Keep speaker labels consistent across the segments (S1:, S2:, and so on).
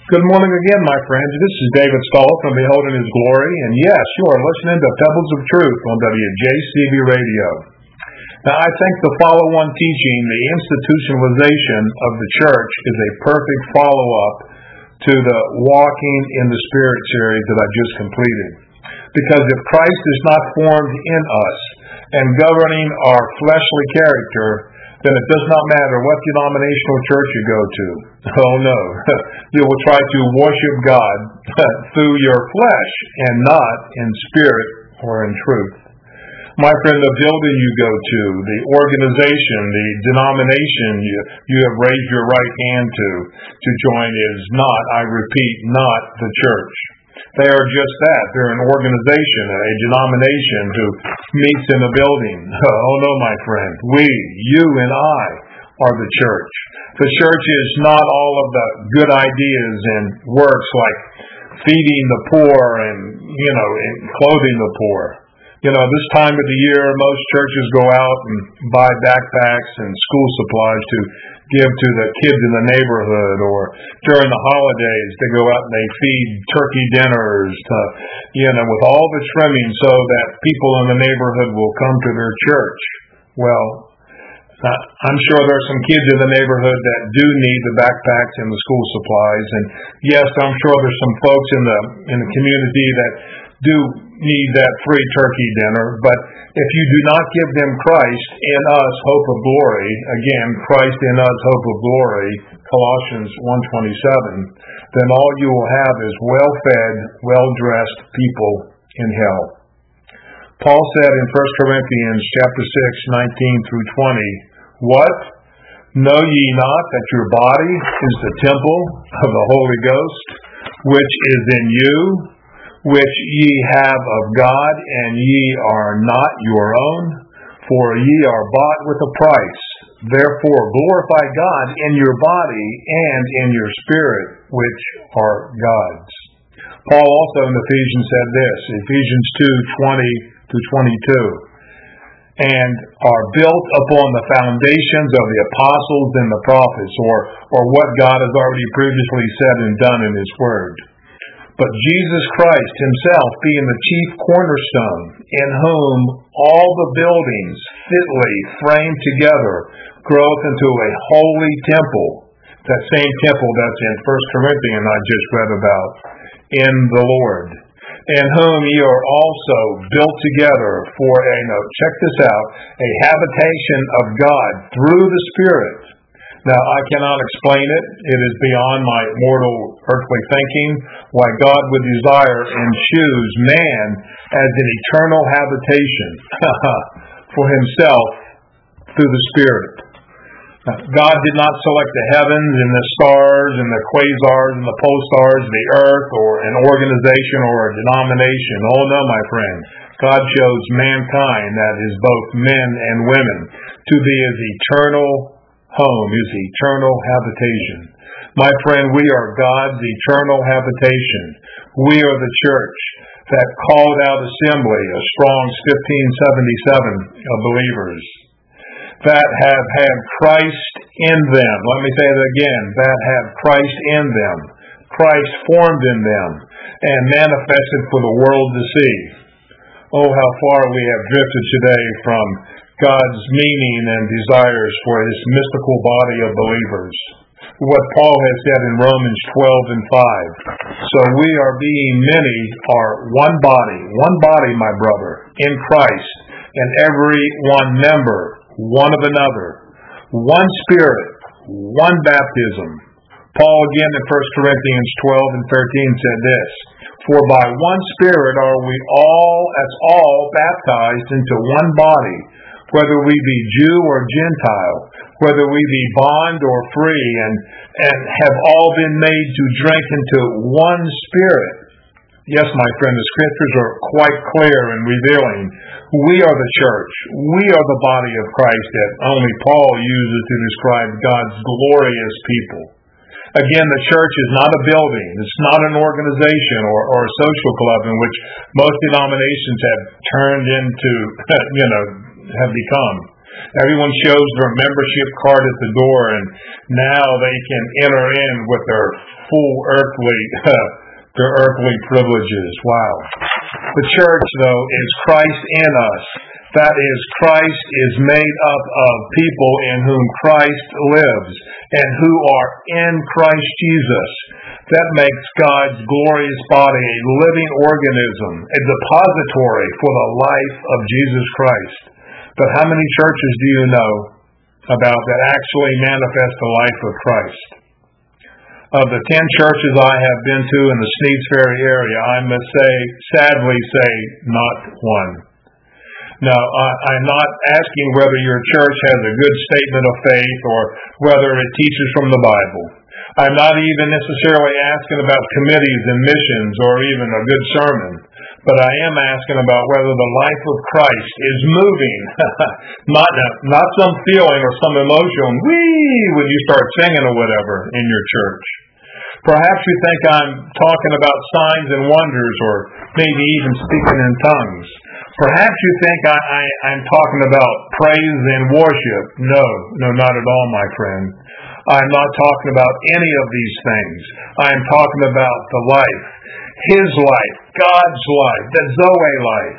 S1: Good morning again, my friends. This is David Stahl from Beholding His Glory, and yes, you are listening to Pebbles of Truth on WJCB Radio. Now, I think the follow-on teaching, the institutionalization of the church, is a perfect follow-up to the Walking in the Spirit series that I just completed. Because if Christ is not formed in us and governing our fleshly character, then it does not matter what denominational church you go to. Oh no, you will try to worship God through your flesh and not in spirit or in truth. My friend, the building you go to, the organization, the denomination you have raised your right hand to join is not, I repeat, not the church. They are just that. They're an organization, a denomination who meets in a building. Oh no, my friend. We, you and I, are the church. The church is not all of the good ideas and works like feeding the poor and clothing the poor. This time of the year, most churches go out and buy backpacks and school supplies to give to the kids in the neighborhood, or during the holidays, they go out and they feed turkey dinners, with all the trimming so that people in the neighborhood will come to their church. Well, I'm sure there are some kids in the neighborhood that do need the backpacks and the school supplies, and yes, I'm sure there's some folks in the community that do need that free turkey dinner, but if you do not give them Christ in us, hope of glory, again, Christ in us, hope of glory, Colossians 1:27, then all you will have is well-fed, well-dressed people in hell. Paul said in 1 Corinthians chapter 6, 19 through 20, what? Know ye not that your body is the temple of the Holy Ghost, which is in you, which ye have of God, and ye are not your own, for ye are bought with a price. Therefore glorify God in your body and in your spirit, which are God's. Paul also in Ephesians said this, Ephesians 2:20-22, and are built upon the foundations of the apostles and the prophets, or what God has already previously said and done in His Word. But Jesus Christ Himself being the chief cornerstone, in whom all the buildings fitly framed together groweth into a holy temple. That same temple that's in 1 Corinthians I just read about, in the Lord. In whom ye are also built together for check this out, a habitation of God through the Spirit. Now, I cannot explain it. It is beyond my mortal earthly thinking why God would desire and choose man as an eternal habitation for Himself through the Spirit. Now, God did not select the heavens and the stars and the quasars and the pulsars, the earth, or an organization or a denomination. Oh no, my friend. God chose mankind, that is both men and women, to be His eternal home, His eternal habitation. My friend, we are God's eternal habitation. We are the church, that called out assembly, a Strong's 1577 of believers, that have had Christ in them. Let me say that again, that have Christ in them, Christ formed in them, and manifested for the world to see. Oh, how far we have drifted today from God's meaning and desires for His mystical body of believers. What Paul has said in Romans 12:5. So we are being many are one body, my brother, in Christ, and every one member, one of another, one Spirit, one baptism. Paul again in 1 Corinthians 12:13 said this, for by one Spirit are we all baptized into one body, whether we be Jew or Gentile, whether we be bond or free, and have all been made to drink into one Spirit. Yes, my friend, the Scriptures are quite clear and revealing. We are the church. We are the body of Christ that only Paul uses to describe God's glorious people. Again, the church is not a building. It's not an organization or a social club in which most denominations have turned into, have become. Everyone shows their membership card at the door, and now they can enter in with their full earthly privileges. Wow. The church, though, is Christ in us. That is, Christ is made up of people in whom Christ lives and who are in Christ Jesus. That makes God's glorious body a living organism, a depository for the life of Jesus Christ. But how many churches do you know about that actually manifest the life of Christ? Of the 10 churches I have been to in the Sneads Ferry area, I must sadly say, not one. Now, I'm not asking whether your church has a good statement of faith or whether it teaches from the Bible. I'm not even necessarily asking about committees and missions or even a good sermon. But I am asking about whether the life of Christ is moving, not some feeling or some emotion, when you start singing or whatever in your church. Perhaps you think I'm talking about signs and wonders or maybe even speaking in tongues. Perhaps you think I'm talking about praise and worship. No, not at all, my friend. I'm not talking about any of these things. I'm talking about the life, His life, God's life, the Zoe life.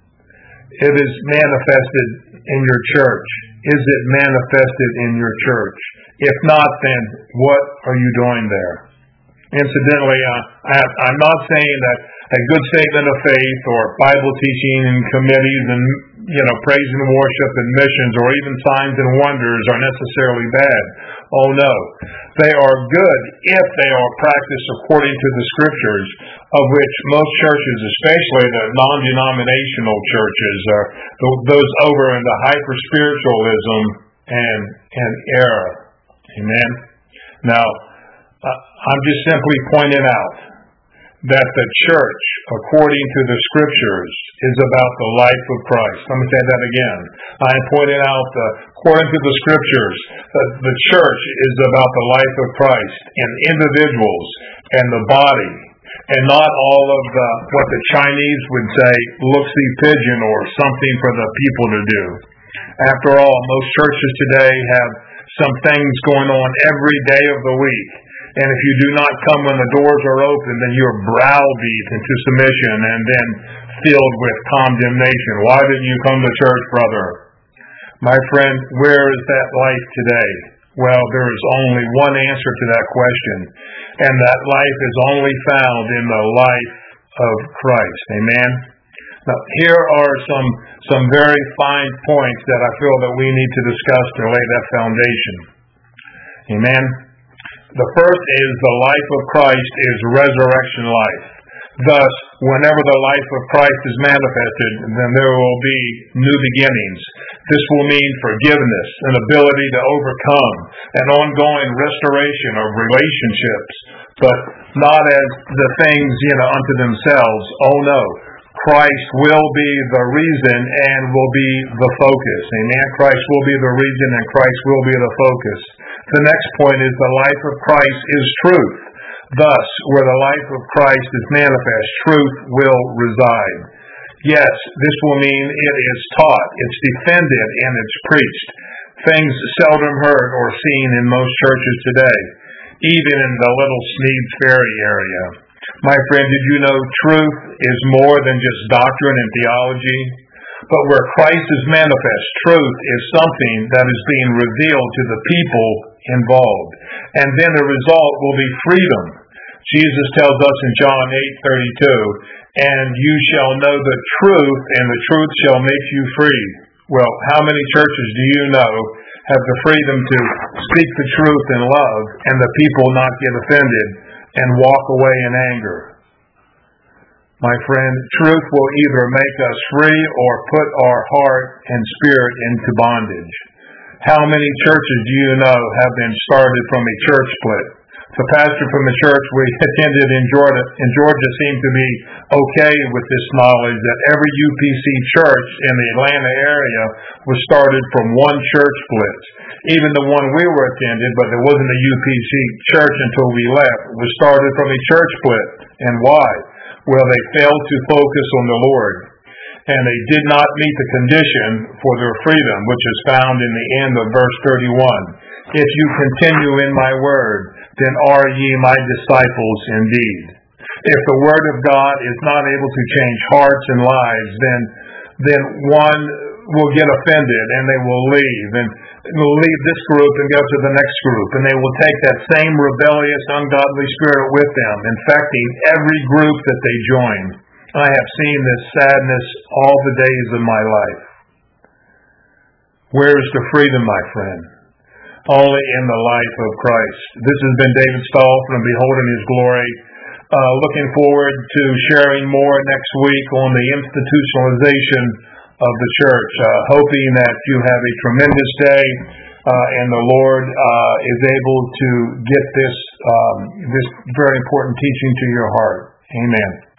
S1: It is manifested in your church. Is it manifested in your church? If not, then what are you doing there? Incidentally, I'm not saying that a good statement of faith or Bible teaching and committees and praise and worship and missions or even signs and wonders are necessarily bad. Oh no. They are good if they are practiced according to the Scriptures, of which most churches, especially the non-denominational churches, are those over in the hyper-spiritualism and error. Amen? Now, I'm just simply pointing out that the church, according to the Scriptures, is about the life of Christ. Let me say that again. I am pointing out that, according to the Scriptures, that the church is about the life of Christ and individuals and the body, and not all of what the Chinese would say, look-see pigeon or something for the people to do. After all, most churches today have some things going on every day of the week. And if you do not come when the doors are open, then you're browbeat into submission and then filled with condemnation. Why didn't you come to church, brother? My friend, where is that life today? Well, there is only one answer to that question, and that life is only found in the life of Christ. Amen? Now, here are some very fine points that I feel that we need to discuss to lay that foundation. Amen? The first is the life of Christ is resurrection life. Thus, whenever the life of Christ is manifested, then there will be new beginnings. This will mean forgiveness, an ability to overcome, an ongoing restoration of relationships, but not as the things, unto themselves. Oh no. Christ will be the reason and will be the focus. Amen. Christ will be the reason and Christ will be the focus. The next point is the life of Christ is truth. Thus, where the life of Christ is manifest, truth will reside. Yes, this will mean it is taught, it's defended, and it's preached. Things seldom heard or seen in most churches today, even in the little Sneads Ferry area. My friend, did you know truth is more than just doctrine and theology? But where Christ is manifest, truth is something that is being revealed to the people involved. And then the result will be freedom. Jesus tells us in John 8:32, and you shall know the truth, and the truth shall make you free. Well, how many churches do you know have the freedom to speak the truth in love, and the people not get offended and walk away in anger? My friend, truth will either make us free or put our heart and spirit into bondage. How many churches do you know have been started from a church split? The pastor from the church we attended in Georgia seemed to be okay with this knowledge that every UPC church in the Atlanta area was started from one church split. Even the one we were attended, but there wasn't a UPC church until we left, was started from a church split. And why? Well, they failed to focus on the Lord, and they did not meet the condition for their freedom, which is found in the end of verse 31. If you continue in my word, then are ye my disciples indeed. If the Word of God is not able to change hearts and lives, then one will get offended and they will leave. And will leave this group and go to the next group. And they will take that same rebellious, ungodly spirit with them, infecting every group that they join. I have seen this sadness all the days of my life. Where is the freedom, my friend? Only in the life of Christ. This has been David Stahl from Beholding His Glory. Looking forward to sharing more next week on the institutionalization of the church. Hoping that you have a tremendous day and the Lord is able to get this very important teaching to your heart. Amen.